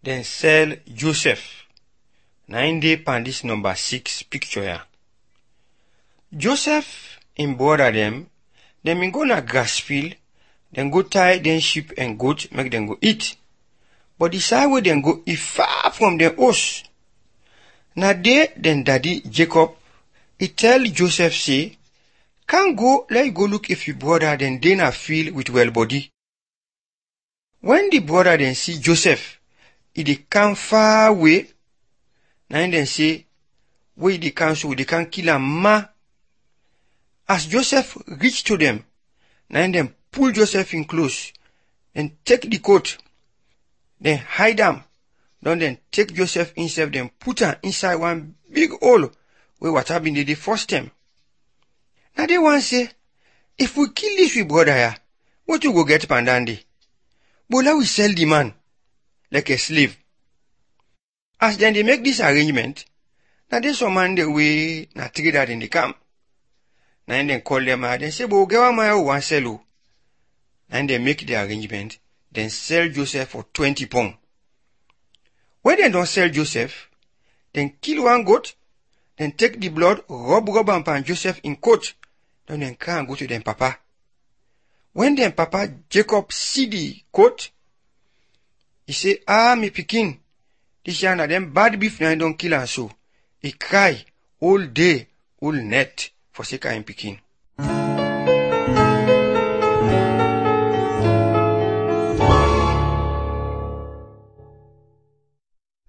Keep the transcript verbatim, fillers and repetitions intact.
Then sell Joseph. Na in dey pan this number six picture ya. Joseph in brother them, dem bin go na grass field, dem go tie dem sheep and goat make dem go eat. But the side where dem go e far from dem house. Na there dem daddy Jacob, he tell Joseph say, "Can't go, let you go look if your brother then dey na field with well body." When the brother then see Joseph, he dey come far away. Na dem say, "Where they can so they can kill am ma." As Joseph reach to them, na dem pull Joseph in close, and take the coat, then hide am. Then dem take Joseph himself, then put am inside one big hole where water been dey the first time. Now they want say, if we kill this we brother ya, what you go get pandandi? But let we sell the man like a slave. As then they make this arrangement, now there's some man the way na trader in the camp. Now then call them out and say, "But get one man who want sell you." And they make the arrangement, then sell Joseph for twenty pounds. When they don't sell Joseph, then kill one goat, then take the blood, rub rub and pan Joseph in coat, then then cry and go to them papa. When them papa Jacob see the coat, he say, "Ah, me pikin, this yana them bad beef na don't kill and so." He cry all day, all night for sake of him pikin.